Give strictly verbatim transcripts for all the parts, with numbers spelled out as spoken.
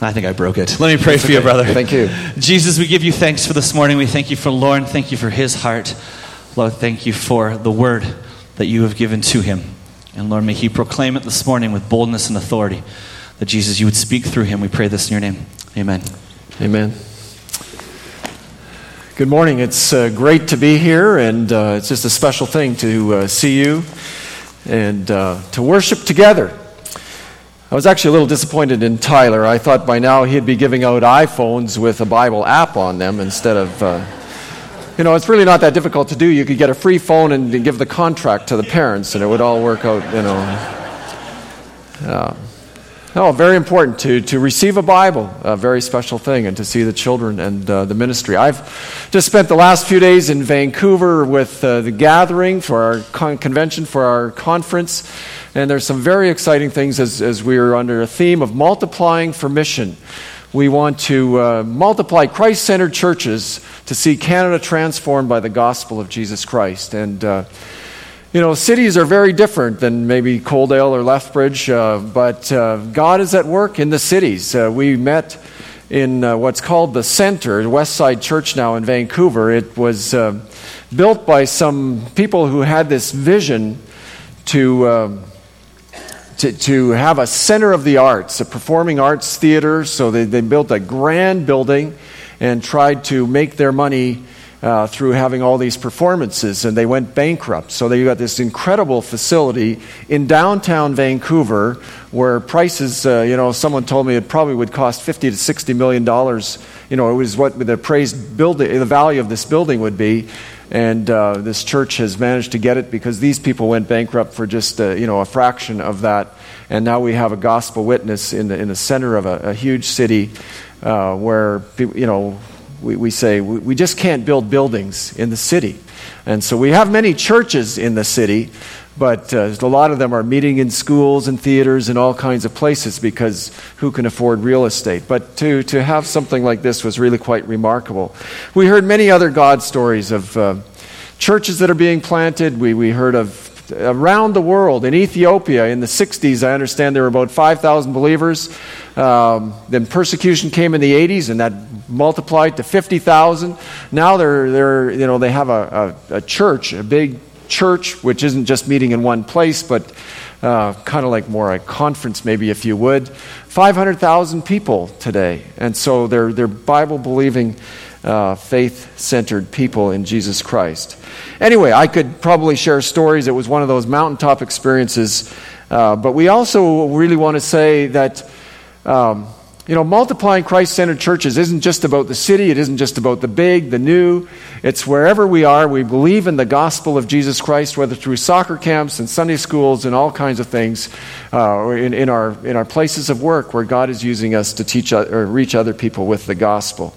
I think I broke it. Let me pray That's for okay. you, brother. Thank you. Jesus, we give you thanks for this morning. We thank you for Lauren. Thank you for his heart. Lord, thank you for the word that you have given to him. And Lord, may he proclaim it this morning with boldness and authority, that Jesus, you would speak through him. We pray this in your name. Amen. Amen. Good morning. It's uh, great to be here, and uh, it's just a special thing to uh, see you and uh, to worship together. I was actually a little disappointed in Tyler. I thought by now he'd be giving out iPhones with a Bible app on them instead of, uh, you know, it's really not that difficult to do. You could get a free phone and give the contract to the parents, and it would all work out, you know. Uh, oh, very important to, to receive a Bible, a very special thing, and to see the children and uh, the ministry. I've just spent the last few days in Vancouver with uh, the gathering for our con- convention, for our conference. And there's some very exciting things as, as we're under a theme of multiplying for mission. We want to uh, multiply Christ-centered churches to see Canada transformed by the gospel of Jesus Christ. And, uh, you know, cities are very different than maybe Coaldale or Lethbridge, uh, but uh, God is at work in the cities. Uh, we met in uh, what's called the Center, West Side Church now in Vancouver. It was uh, built by some people who had this vision to... Uh, To, to have a center of the arts, a performing arts theater. So they, they built a grand building and tried to make their money uh, through having all these performances, and they went bankrupt. So they got this incredible facility in downtown Vancouver where prices, uh, you know, someone told me it probably would cost fifty to sixty million dollars. You know, it was what the appraised building, the value of this building would be. And uh, this church has managed to get it because these people went bankrupt for just uh, you know a fraction of that. And now we have a gospel witness in the in the center of a, a huge city uh, where people, you know we, we say we, we just can't build buildings in the city. And so we have many churches in the city, but uh, a lot of them are meeting in schools and theaters and all kinds of places because who can afford real estate? But to, to have something like this was really quite remarkable. We heard many other God stories of uh, churches that are being planted. We, we heard of around the world. In Ethiopia in the sixties, I understand there were about five thousand believers. Um, then persecution came in the eighties, and that multiplied to fifty thousand. Now they're, they're, you know, they have a, a, a church, a big church, which isn't just meeting in one place, but uh, kind of like more a conference, maybe, if you would. five hundred thousand people today. And so they're, they're Bible-believing, uh, faith-centered people in Jesus Christ. Anyway, I could probably share stories. It was one of those mountaintop experiences. Uh, but we also really want to say that um, You know, multiplying Christ-centered churches isn't just about the city. It isn't just about the big, the new. It's wherever we are. We believe in the gospel of Jesus Christ, whether through soccer camps and Sunday schools and all kinds of things, uh, or in, in our in our places of work where God is using us to teach or reach other people with the gospel.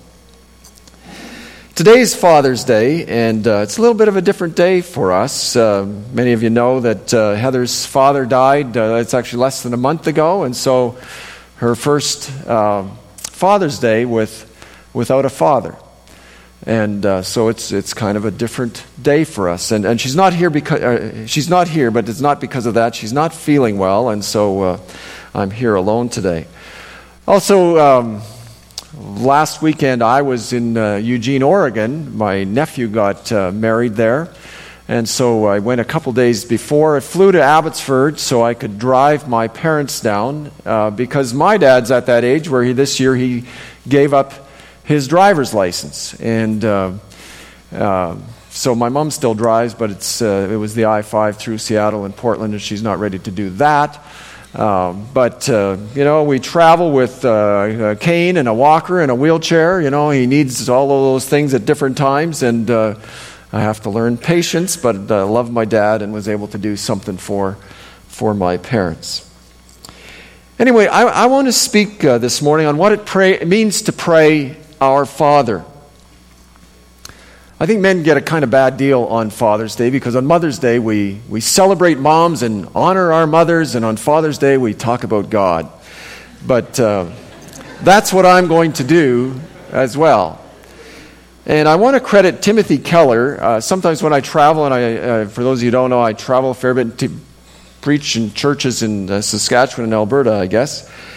Today is Father's Day, and uh, it's a little bit of a different day for us. Uh, many of you know that uh, Heather's father died. Uh, it's actually less than a month ago, and so her first uh, Father's Day with without a father, and uh, so it's it's kind of a different day for us. And and she's not here because uh, she's not here, but it's not because of that. She's not feeling well, and so uh, I'm here alone today. Also, um, last weekend I was in uh, Eugene, Oregon. My nephew got uh, married there. And so I went a couple days before. I flew to Abbotsford so I could drive my parents down uh, because my dad's at that age where he, this year he gave up his driver's license. And uh, uh, so my mom still drives, but it's uh, it was the I five through Seattle and Portland, and she's not ready to do that. Um, but, uh, you know, we travel with uh, a cane and a walker and a wheelchair. You know, he needs all of those things at different times, and uh, I have to learn patience, but I uh, love my dad and was able to do something for for my parents. Anyway, I, I want to speak uh, this morning on what it, pray, it means to pray Our Father. I think men get a kind of bad deal on Father's Day because on Mother's Day we, we celebrate moms and honor our mothers, and on Father's Day we talk about God. But uh, that's what I'm going to do as well. And I want to credit Timothy Keller. Uh, sometimes when I travel, and I, uh, for those of you who don't know, I travel a fair bit to preach in churches in uh, Saskatchewan and Alberta, I guess.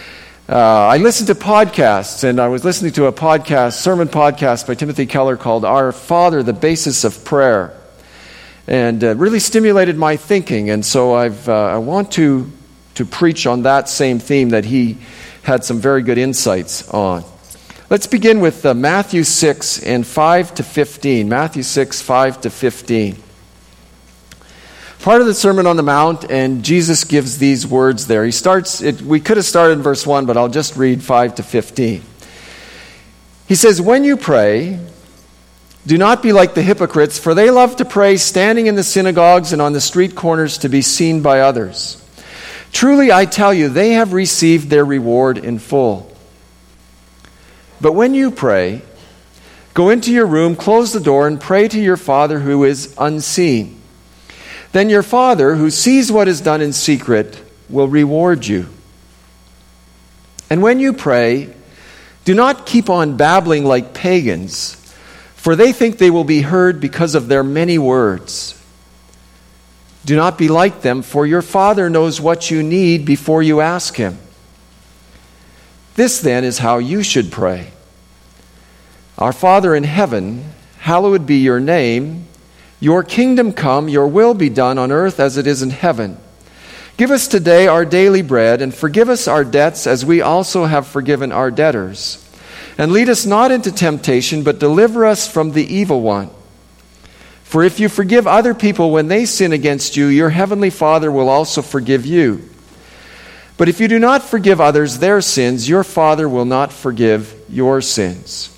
Uh, I listened to podcasts, and I was listening to a podcast, sermon podcast by Timothy Keller called Our Father, the Basis of Prayer. And uh, really stimulated my thinking, and so I've, uh, I want to, to preach on that same theme that he had some very good insights on. Let's begin with uh, Matthew six and five to fifteen. Matthew six, five to fifteen. Part of the Sermon on the Mount, and Jesus gives these words there. He starts, it, we could have started in verse one, but I'll just read five to fifteen. He says, "When you pray, do not be like the hypocrites, for they love to pray standing in the synagogues and on the street corners to be seen by others. Truly, I tell you, they have received their reward in full. But when you pray, go into your room, close the door, and pray to your Father who is unseen. Then your Father, who sees what is done in secret, will reward you. And when you pray, do not keep on babbling like pagans, for they think they will be heard because of their many words. Do not be like them, for your Father knows what you need before you ask Him. This then is how you should pray. Our Father in heaven, hallowed be your name. Your kingdom come, your will be done on earth as it is in heaven. Give us today our daily bread, and forgive us our debts as we also have forgiven our debtors. And lead us not into temptation, but deliver us from the evil one. For if you forgive other people when they sin against you, your heavenly Father will also forgive you. But if you do not forgive others their sins, your Father will not forgive your sins."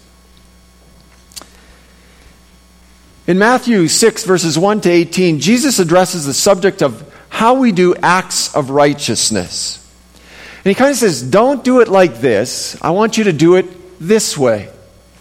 In Matthew six, verses one to eighteen, Jesus addresses the subject of how we do acts of righteousness. And he kind of says, don't do it like this. I want you to do it this way.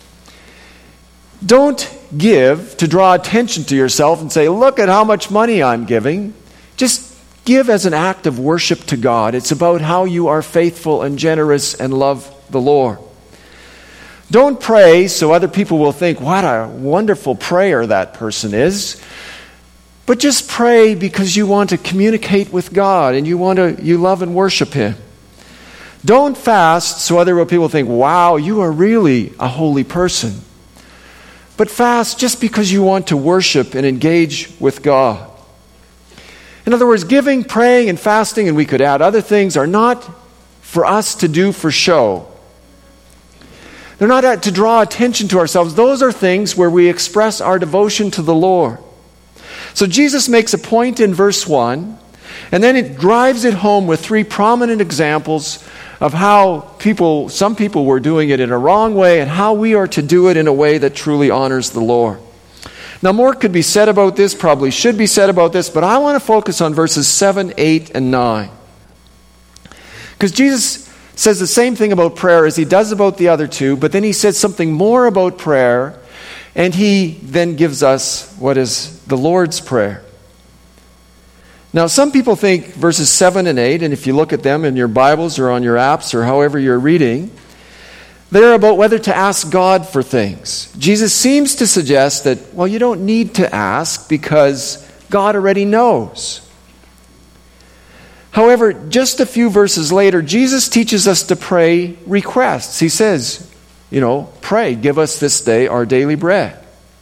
Don't give to draw attention to yourself and say, look at how much money I'm giving. Just give as an act of worship to God. It's about how you are faithful and generous and love the Lord. Don't pray so other people will think, what a wonderful prayer that person is. But just pray because you want to communicate with God and you want to you love and worship Him. Don't fast so other people think, wow, you are really a holy person. But fast just because you want to worship and engage with God. In other words, giving, praying, and fasting, and we could add other things, are not for us to do for show. They're not to draw attention to ourselves. Those are things where we express our devotion to the Lord. So Jesus makes a point in verse one, and then it drives it home with three prominent examples of how people, some people were doing it in a wrong way and how we are to do it in a way that truly honors the Lord. Now, more could be said about this, probably should be said about this, but I want to focus on verses seven, eight, and nine. Because Jesus says the same thing about prayer as he does about the other two, but then he says something more about prayer, and he then gives us what is the Lord's Prayer. Now, some people think verses seven and eight, and if you look at them in your Bibles or on your apps or however you're reading, they're about whether to ask God for things. Jesus seems to suggest that, well, you don't need to ask because God already knows. However, just a few verses later, Jesus teaches us to pray requests. He says, you know, pray, give us this day our daily bread.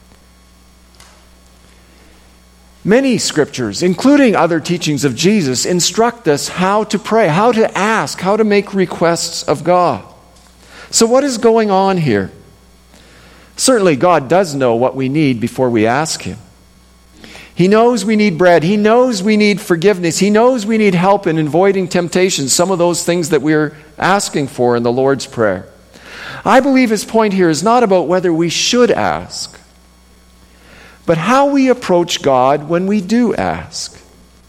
Many scriptures, including other teachings of Jesus, instruct us how to pray, how to ask, how to make requests of God. So what is going on here? Certainly God does know what we need before we ask Him. He knows we need bread. He knows we need forgiveness. He knows we need help in avoiding temptation, some of those things that we're asking for in the Lord's Prayer. I believe his point here is not about whether we should ask, but how we approach God when we do ask.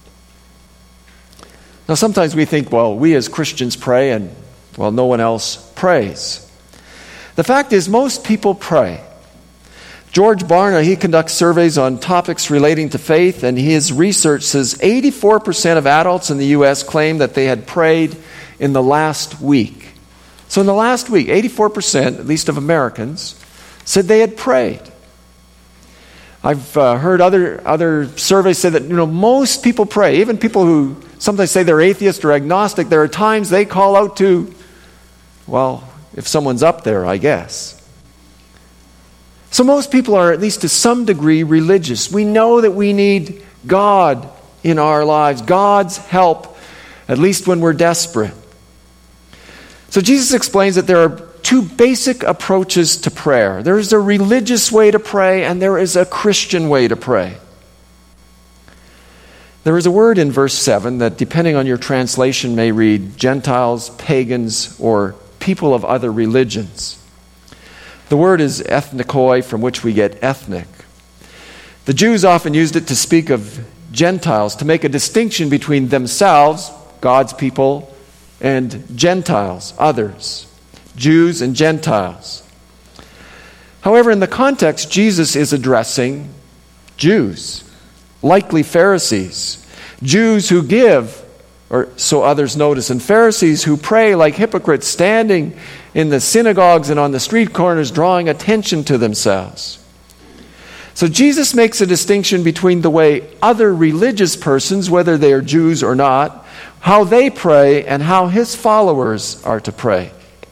Now, sometimes we think, well, we as Christians pray and, well, no one else prays. The fact is, most people pray. George Barna, he conducts surveys on topics relating to faith, and his research says eighty-four percent of adults in the U S claim that they had prayed in the last week. So in the last week, eighty-four percent, at least of Americans, said they had prayed. I've uh, heard other other surveys say that, you know, most people pray, even people who sometimes say they're atheist or agnostic. There are times they call out to Well, if someone's up there, I guess. So most people are, at least to some degree, religious. We know that we need God in our lives, God's help, at least when we're desperate. So Jesus explains that there are two basic approaches to prayer. There is a religious way to pray, and there is a Christian way to pray. There is a word in verse seven that, depending on your translation, may read Gentiles, pagans, or people of other religions. The word is ethnikoi, from which we get ethnic. The Jews often used it to speak of Gentiles, to make a distinction between themselves, God's people, and Gentiles, others, Jews and Gentiles. However, in the context, Jesus is addressing Jews, likely Pharisees, Jews who give, or so others notice, and Pharisees who pray like hypocrites, standing in the synagogues and on the street corners, drawing attention to themselves. So Jesus makes a distinction between the way other religious persons, whether they are Jews or not, how they pray, and how his followers are to pray.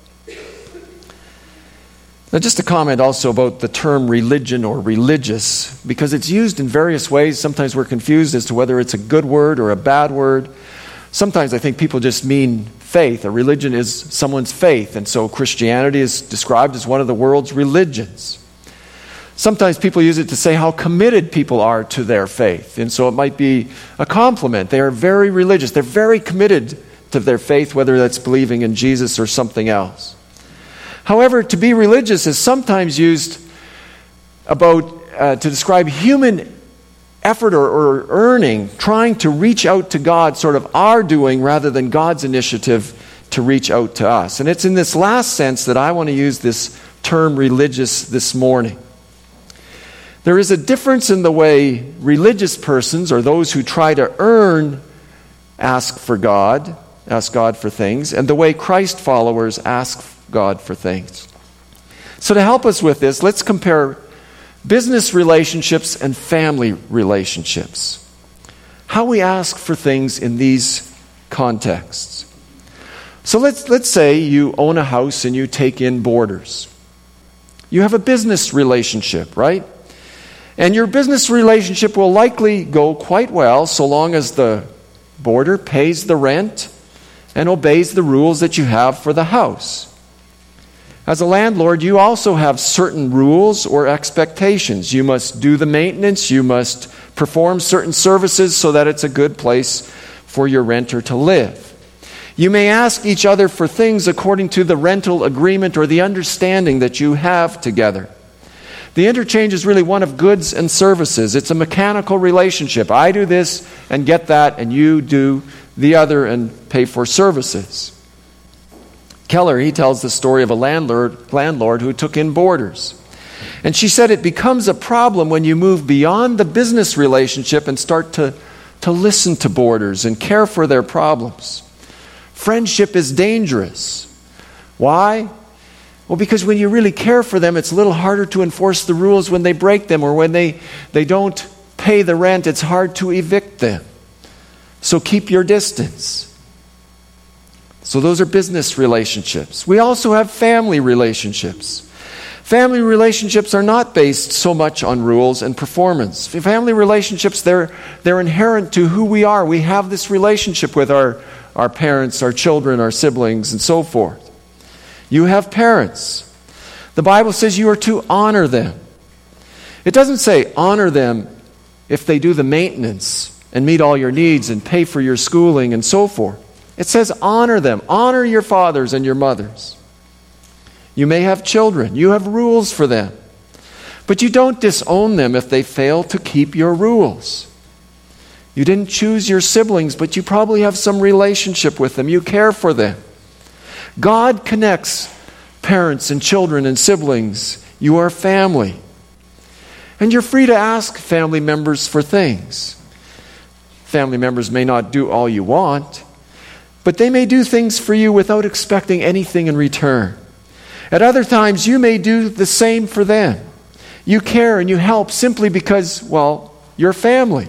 Now, just a comment also about the term religion or religious, because it's used in various ways. Sometimes we're confused as to whether it's a good word or a bad word. Sometimes I think people just mean faith. A religion is someone's faith, and so Christianity is described as one of the world's religions. Sometimes people use it to say how committed people are to their faith, and so it might be a compliment. They are very religious. They're very committed to their faith, whether that's believing in Jesus or something else. However, to be religious is sometimes used about uh, to describe human effort or, or earning, trying to reach out to God, sort of our doing rather than God's initiative to reach out to us. And it's in this last sense that I want to use this term religious this morning. There is a difference in the way religious persons, or those who try to earn, ask for God, ask God for things, and the way Christ followers ask God for things. So to help us with this, let's compare business relationships and family relationships. How we ask for things in these contexts. So let's let's say you own a house and you take in boarders. You have a business relationship, right? And your business relationship will likely go quite well so long as the boarder pays the rent and obeys the rules that you have for the house. As a landlord, you also have certain rules or expectations. You must do the maintenance. You must perform certain services so that it's a good place for your renter to live. You may ask each other for things according to the rental agreement or the understanding that you have together. The interchange is really one of goods and services. It's a mechanical relationship. I do this and get that, and you do the other and pay for services. Keller, he tells the story of a landlord, landlord who took in boarders. And she said it becomes a problem when you move beyond the business relationship and start to, to listen to boarders and care for their problems. Friendship is dangerous. Why? Well, because when you really care for them, it's a little harder to enforce the rules when they break them, or when they, they don't pay the rent, it's hard to evict them. So keep your distance. So those are business relationships. We also have family relationships. Family relationships are not based so much on rules and performance. Family relationships, they're, they're inherent to who we are. We have this relationship with our, our parents, our children, our siblings, and so forth. You have parents. The Bible says you are to honor them. It doesn't say honor them if they do the maintenance and meet all your needs and pay for your schooling and so forth. It says honor them. Honor your fathers and your mothers. You may have children. You have rules for them. But you don't disown them if they fail to keep your rules. You didn't choose your siblings, but you probably have some relationship with them. You care for them. God connects parents and children and siblings. You are family. And you're free to ask family members for things. Family members may not do all you want, but they may do things for you without expecting anything in return. At other times, you may do the same for them. You care and you help simply because, well, you're family.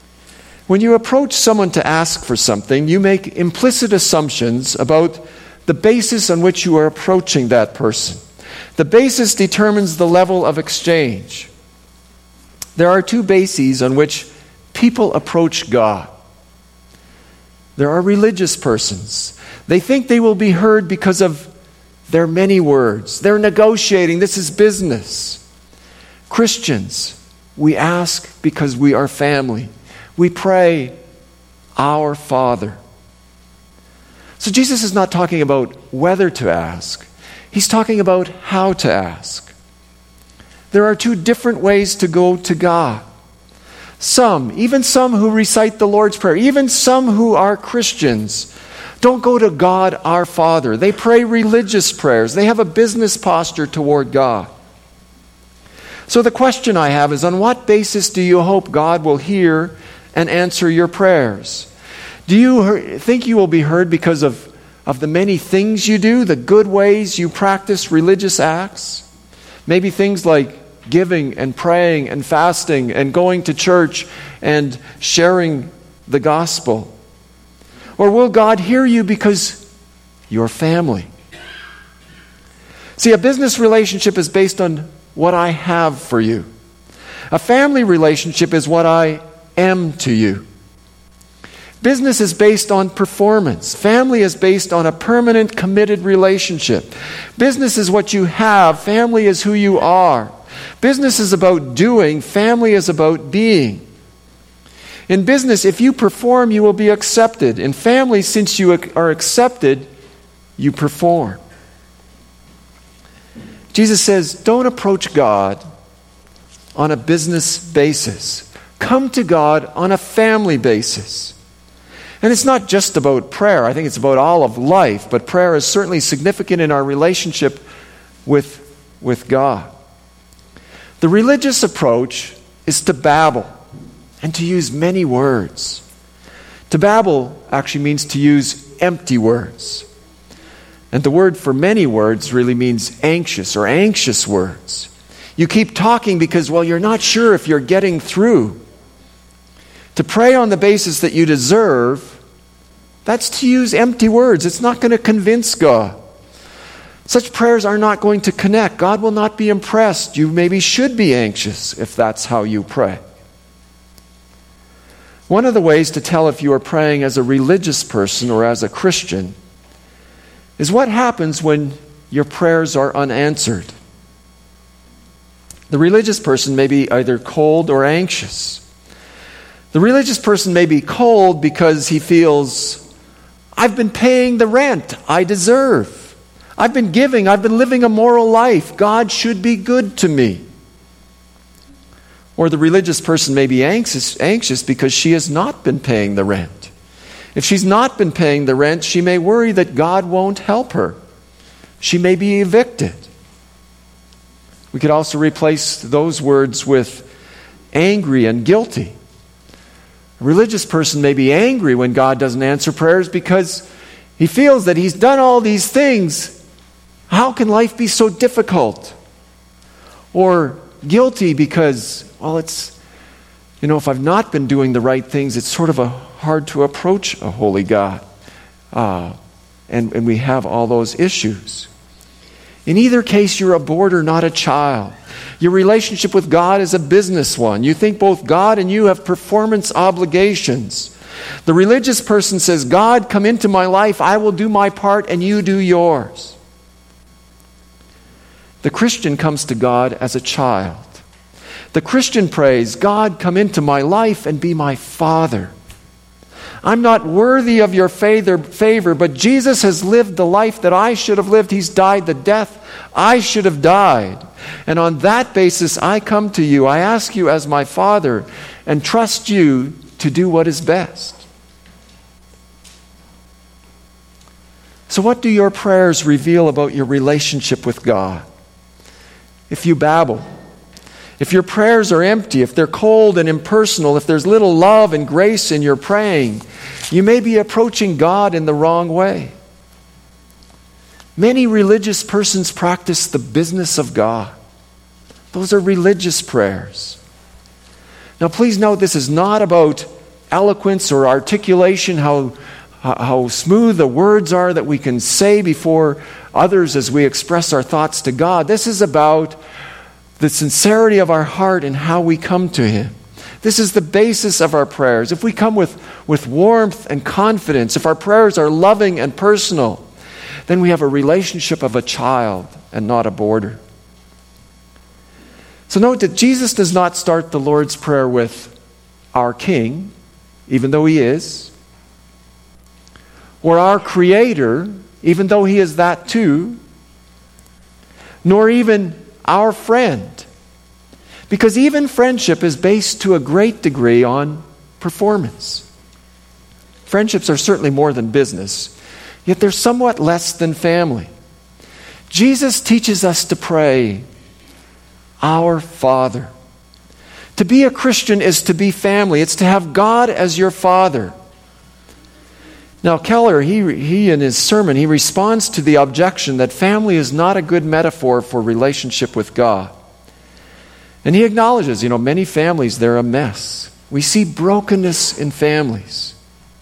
When you approach someone to ask for something, you make implicit assumptions about the the basis on which you are approaching that person. The basis determines the level of exchange. There are two bases on which people approach God. There are religious persons. They think they will be heard because of their many words. They're negotiating. This is business. Christians, we ask because we are family. We pray, Our Father. So Jesus is not talking about whether to ask. He's talking about how to ask. There are two different ways to go to God. Some, even some who recite the Lord's Prayer, even some who are Christians, don't go to God our Father. They pray religious prayers. They have a business posture toward God. So the question I have is, on what basis do you hope God will hear and answer your prayers? Do you think you will be heard because of, of the many things you do, the good ways you practice religious acts? Maybe things like giving and praying and fasting and going to church and sharing the gospel? Or will God hear you because you're family? See, a business relationship is based on what I have for you. A family relationship is what I am to you. Business is based on performance. Family is based on a permanent, committed relationship. Business is what you have. Family is who you are. Business is about doing. Family is about being. In business, if you perform, you will be accepted. In family, since you are accepted, you perform. Jesus says, don't approach God on a business basis. Come to God on a family basis. And it's not just about prayer. I think it's about all of life. But prayer is certainly significant in our relationship with, with God. The religious approach is to babble and to use many words. To babble actually means to use empty words. And the word for many words really means anxious or anxious words. You keep talking because, well, you're not sure if you're getting through. To pray on the basis that you deserve, that's to use empty words. It's not going to convince God. Such prayers are not going to connect. God will not be impressed. You maybe should be anxious if that's how you pray. One of the ways to tell if you are praying as a religious person or as a Christian is what happens when your prayers are unanswered. The religious person may be either cold or anxious. The religious person may be cold because he feels, I've been paying the rent I deserve. I've been giving. I've been living a moral life. God should be good to me. Or the religious person may be anxious, anxious because she has not been paying the rent. If she's not been paying the rent, she may worry that God won't help her. She may be evicted. We could also replace those words with angry and guilty. A religious person may be angry when God doesn't answer prayers because he feels that he's done all these things. How can life be so difficult? Or guilty because, well, it's, you know, if I've not been doing the right things, it's sort of a hard to approach a holy God. Uh, and, and we have all those issues. In either case, you're a boarder, not a child. Your relationship with God is a business one. You think both God and you have performance obligations. The religious person says, God, come into my life. I will do my part and you do yours. The Christian comes to God as a child. The Christian prays, God, come into my life and be my Father. I'm not worthy of your favor, but Jesus has lived the life that I should have lived. He's died the death I should have died. And on that basis, I come to you. I ask you as my Father and trust you to do what is best. So what do your prayers reveal about your relationship with God? If you babble, if your prayers are empty, if they're cold and impersonal, if there's little love and grace in your praying, you may be approaching God in the wrong way. Many religious persons practice the business of God. Those are religious prayers. Now please note, this is not about eloquence or articulation, how, how smooth the words are that we can say before others as we express our thoughts to God. This is about the sincerity of our heart and how we come to Him. This is the basis of our prayers. If we come with, with warmth and confidence, if our prayers are loving and personal, then we have a relationship of a child and not a boarder. So note that Jesus does not start the Lord's Prayer with our King, even though He is, or our Creator, even though He is that too, nor even our friend. Because even friendship is based to a great degree on performance. Friendships are certainly more than business, yet they're somewhat less than family. Jesus teaches us to pray, Our Father. To be a Christian is to be family. It's to have God as your Father. Now, Keller, he, he in his sermon, he responds to the objection that family is not a good metaphor for relationship with God. And he acknowledges, you know, many families, they're a mess. We see brokenness in families.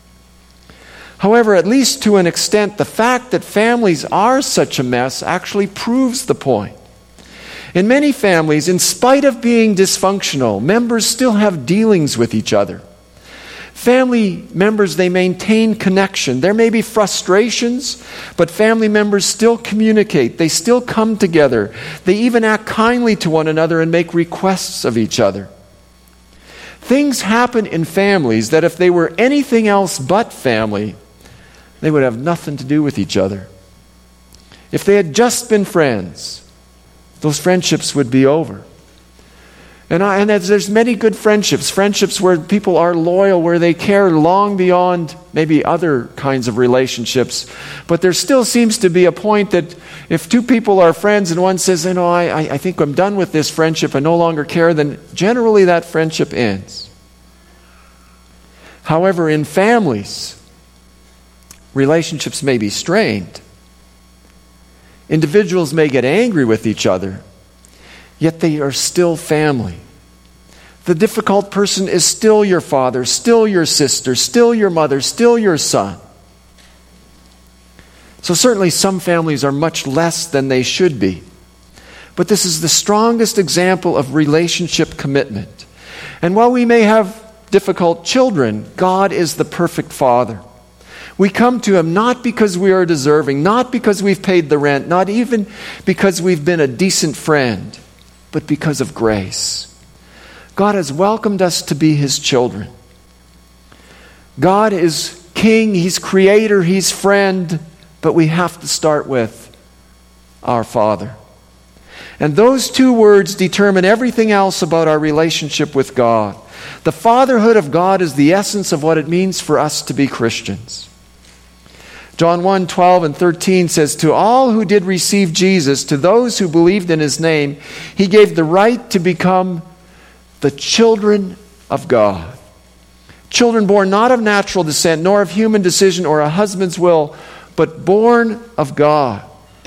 However, at least to an extent, the fact that families are such a mess actually proves the point. In many families, in spite of being dysfunctional, members still have dealings with each other. Family members, they maintain connection. There may be frustrations, but family members still communicate. They still come together. They even act kindly to one another and make requests of each other. Things happen in families that if they were anything else but family, they would have nothing to do with each other. If they had just been friends, those friendships would be over. And, I, and there's many good friendships, friendships where people are loyal, where they care long beyond maybe other kinds of relationships. But there still seems to be a point that if two people are friends and one says, you know, I, I think I'm done with this friendship, I no longer care, then generally that friendship ends. However, in families, relationships may be strained. Individuals may get angry with each other, yet they are still family. The difficult person is still your father, still your sister, still your mother, still your son. So certainly some families are much less than they should be. But this is the strongest example of relationship commitment. And while we may have difficult children, God is the perfect Father. We come to Him not because we are deserving, not because we've paid the rent, not even because we've been a decent friend, but because of grace. God has welcomed us to be His children. God is King, He's Creator, He's friend, but we have to start with our Father. And those two words determine everything else about our relationship with God. The fatherhood of God is the essence of what it means for us to be Christians. John one, twelve and thirteen says, "To all who did receive Jesus, to those who believed in His name, He gave the right to become the children of God." Children born not of natural descent, nor of human decision or a husband's will, but born of God.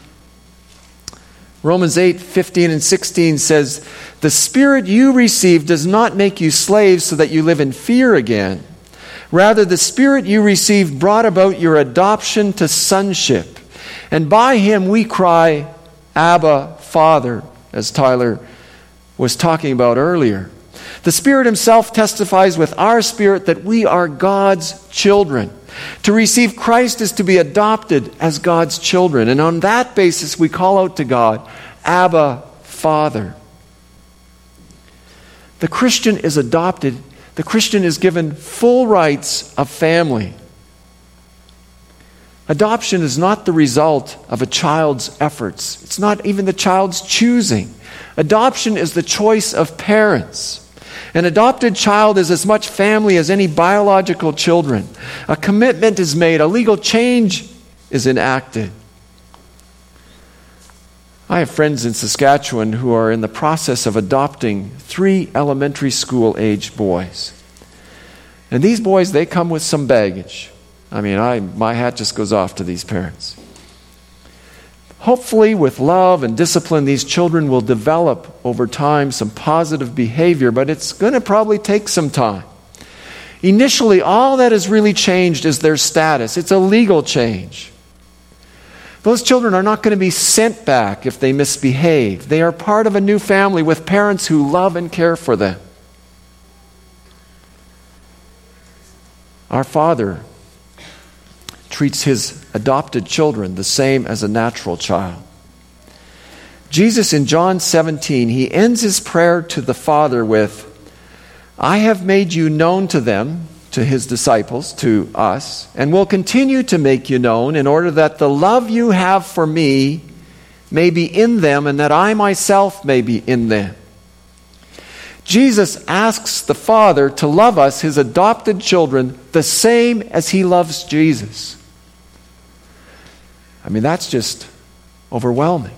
Romans eight, fifteen and sixteen says, "The Spirit you received does not make you slaves so that you live in fear again. Rather, the Spirit you received brought about your adoption to sonship. And by Him we cry, Abba, Father," as Tyler was talking about earlier. The Spirit Himself testifies with our spirit that we are God's children. To receive Christ is to be adopted as God's children. And on that basis we call out to God, Abba, Father. The Christian is adopted. The Christian is given full rights of family. Adoption is not the result of a child's efforts. It's not even the child's choosing. Adoption is the choice of parents. An adopted child is as much family as any biological children. A commitment is made. A legal change is enacted. I have friends in Saskatchewan who are in the process of adopting three elementary school age boys. And these boys, they come with some baggage. I mean, I, my hat just goes off to these parents. Hopefully, with love and discipline, these children will develop over time some positive behavior, but it's going to probably take some time. Initially, all that has really changed is their status. It's a legal change. Those children are not going to be sent back if they misbehave. They are part of a new family with parents who love and care for them. Our Father treats His adopted children the same as a natural child. Jesus in John seventeen, He ends His prayer to the Father with, I have made you known to them, to His disciples, to us, and will continue to make you known in order that the love you have for me may be in them and that I myself may be in them. Jesus asks the Father to love us, His adopted children, the same as He loves Jesus. I mean, that's just overwhelming.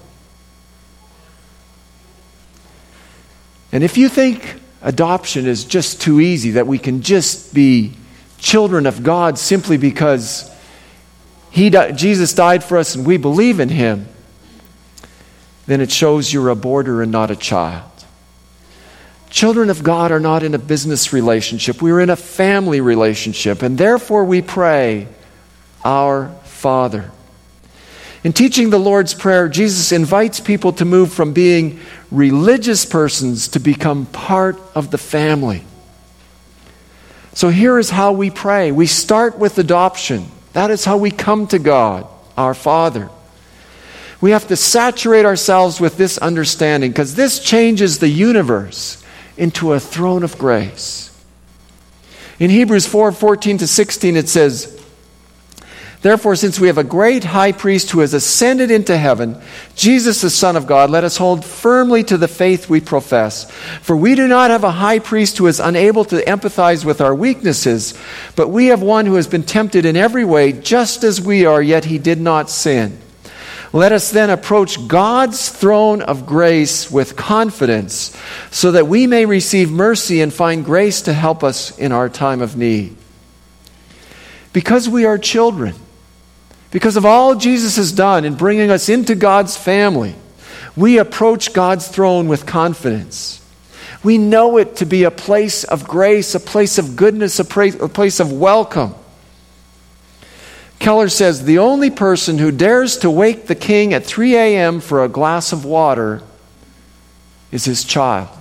And if you think adoption is just too easy, that we can just be children of God simply because he di- Jesus died for us and we believe in Him, then it shows you're a boarder and not a child. Children of God are not in a business relationship. We're in a family relationship, and therefore we pray, Our Father. In teaching the Lord's Prayer, Jesus invites people to move from being religious persons to become part of the family. So here is how we pray. We start with adoption. That is how we come to God, our Father. We have to saturate ourselves with this understanding because this changes the universe into a throne of grace. In Hebrews four fourteen to sixteen it says, Therefore, since we have a great high priest who has ascended into heaven, Jesus the Son of God, let us hold firmly to the faith we profess. For we do not have a high priest who is unable to empathize with our weaknesses, but we have one who has been tempted in every way, just as we are, yet he did not sin. Let us then approach God's throne of grace with confidence, so that we may receive mercy and find grace to help us in our time of need. Because we are children, because of all Jesus has done in bringing us into God's family, we approach God's throne with confidence. We know it to be a place of grace, a place of goodness, a place of welcome. Keller says, the only person who dares to wake the king at three a.m. for a glass of water is his child.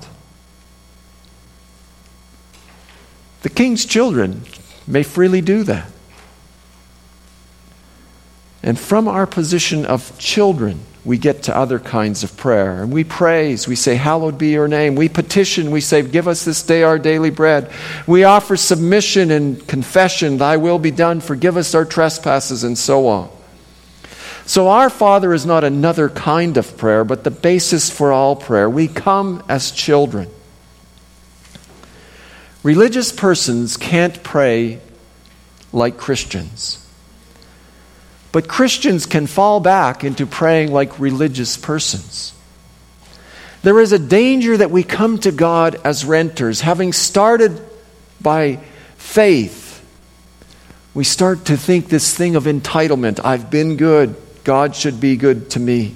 The king's children may freely do that. And from our position of children, we get to other kinds of prayer. And we praise, we say, hallowed be your name. We petition, we say, give us this day our daily bread. We offer submission and confession, thy will be done, forgive us our trespasses, and so on. So our Father is not another kind of prayer, but the basis for all prayer. We come as children. Religious persons can't pray like Christians. But Christians can fall back into praying like religious persons. There is a danger that we come to God as renters. Having started by faith, we start to think this thing of entitlement. I've been good. God should be good to me.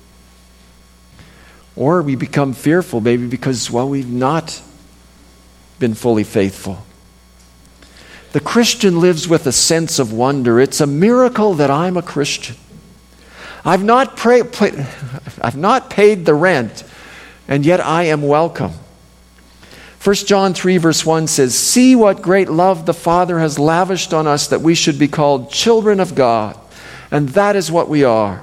Or we become fearful maybe because, well, we've not been fully faithful. The Christian lives with a sense of wonder. It's a miracle that I'm a Christian. I've not, pray, pay, I've not paid the rent, and yet I am welcome. First John three verse one says, see what great love the Father has lavished on us that we should be called children of God. And that is what we are.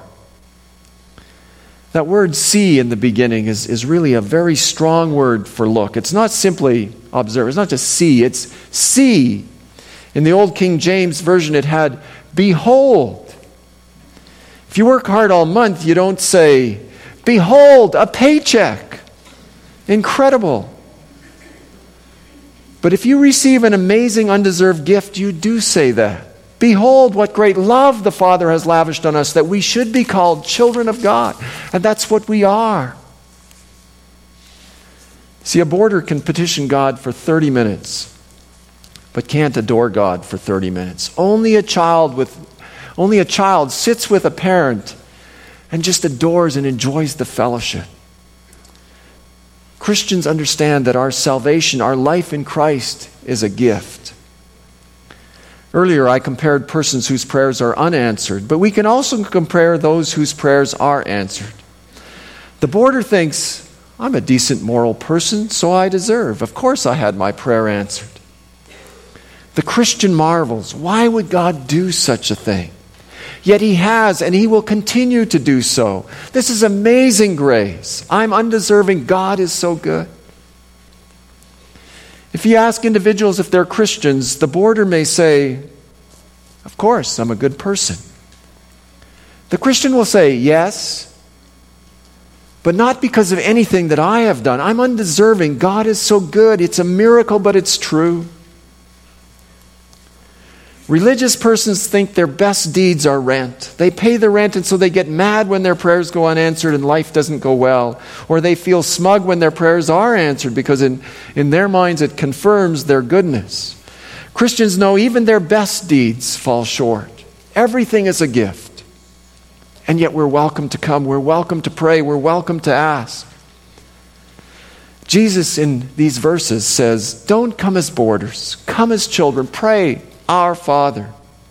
That word see in the beginning is, is really a very strong word for look. It's not simply observe. It's not just see. It's see. In the old King James Version, it had, behold. If you work hard all month, you don't say, behold, a paycheck. Incredible. But if you receive an amazing, undeserved gift, you do say that. Behold, what great love the Father has lavished on us, that we should be called children of God. And that's what we are. See, a boarder can petition God for thirty minutes. But can't adore God for thirty minutes. Only a child with, only a child sits with a parent and just adores and enjoys the fellowship. Christians understand that our salvation, our life in Christ, is a gift. Earlier, I compared persons whose prayers are unanswered, but we can also compare those whose prayers are answered. The boarder thinks, I'm a decent moral person, so I deserve. Of course I had my prayer answered. The Christian marvels, why would God do such a thing? Yet He has, and He will continue to do so. This is amazing grace. I'm undeserving. God is so good. If you ask individuals if they're Christians, the boarder may say, of course, I'm a good person. The Christian will say, yes, but not because of anything that I have done. I'm undeserving. God is so good. It's a miracle, but it's true. Religious persons think their best deeds are rent. They pay the rent, and so they get mad when their prayers go unanswered and life doesn't go well. Or they feel smug when their prayers are answered because in, in their minds it confirms their goodness. Christians know even their best deeds fall short. Everything is a gift. And yet we're welcome to come. We're welcome to pray. We're welcome to ask. Jesus in these verses says, don't come as boarders. Come as children. Pray. Our Father.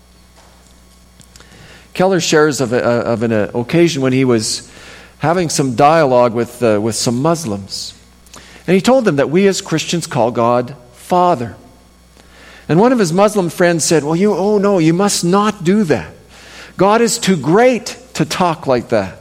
Keller shares of, a, of an a, occasion when he was having some dialogue with, uh, with some Muslims. And he told them that we as Christians call God Father. And one of his Muslim friends said, well, you, oh no, you must not do that. God is too great to talk like that.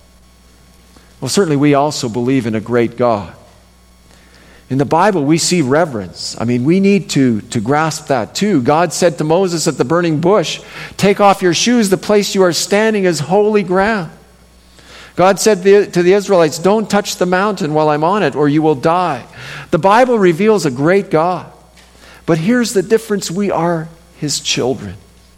Well, certainly we also believe in a great God. In the Bible, we see reverence. I mean, we need to, to grasp that too. God said to Moses at the burning bush, take off your shoes, the place you are standing is holy ground. God said to the Israelites, don't touch the mountain while I'm on it or you will die. The Bible reveals a great God. But here's the difference, we are His children.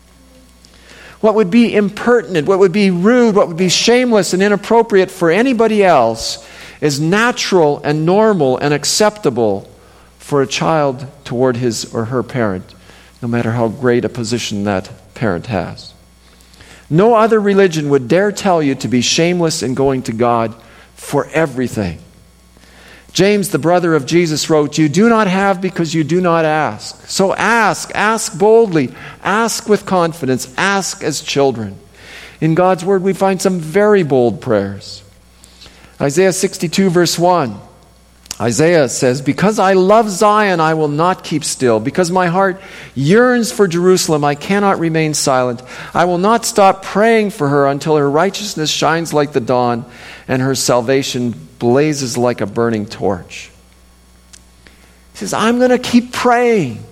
What would be impertinent, what would be rude, what would be shameless and inappropriate for anybody else is natural and normal and acceptable for a child toward his or her parent, no matter how great a position that parent has. No other religion would dare tell you to be shameless in going to God for everything. James, the brother of Jesus, wrote, you do not have because you do not ask. So ask, ask boldly, ask with confidence, ask as children. In God's Word we find some very bold prayers. Isaiah sixty-two verse one. Isaiah says, because I love Zion, I will not keep still. Because my heart yearns for Jerusalem, I cannot remain silent. I will not stop praying for her until her righteousness shines like the dawn and her salvation blazes like a burning torch. He says, I'm going to keep praying.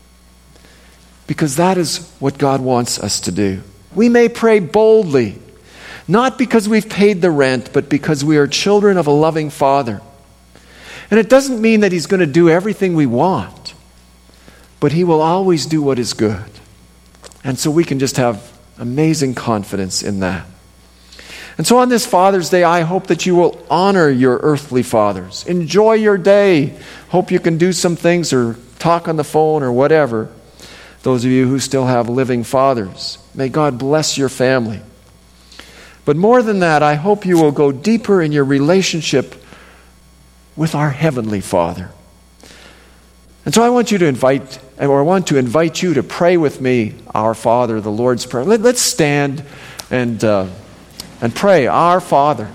Because that is what God wants us to do. We may pray boldly. Not because we've paid the rent, but because we are children of a loving Father. And it doesn't mean that He's going to do everything we want, but He will always do what is good. And so we can just have amazing confidence in that. And so on this Father's Day, I hope that you will honor your earthly fathers. Enjoy your day. Hope you can do some things or talk on the phone or whatever. Those of you who still have living fathers, may God bless your family. But more than that, I hope you will go deeper in your relationship with our Heavenly Father. And so I want you to invite, or I want to invite you to pray with me, Our Father, the Lord's Prayer. Let, let's stand and, uh, and pray, Our Father.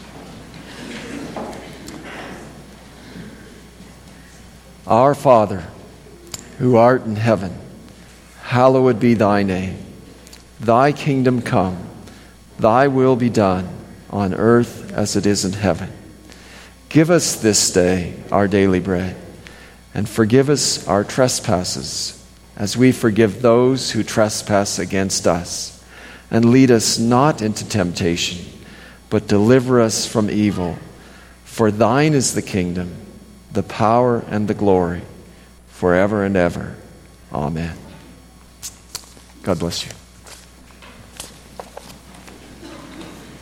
Our Father, who art in heaven, hallowed be thy name. Thy kingdom come. Thy will be done on earth as it is in heaven. Give us this day our daily bread, and forgive us our trespasses, as we forgive those who trespass against us. And lead us not into temptation, but deliver us from evil. For thine is the kingdom, the power, and the glory, forever and ever. Amen. God bless you.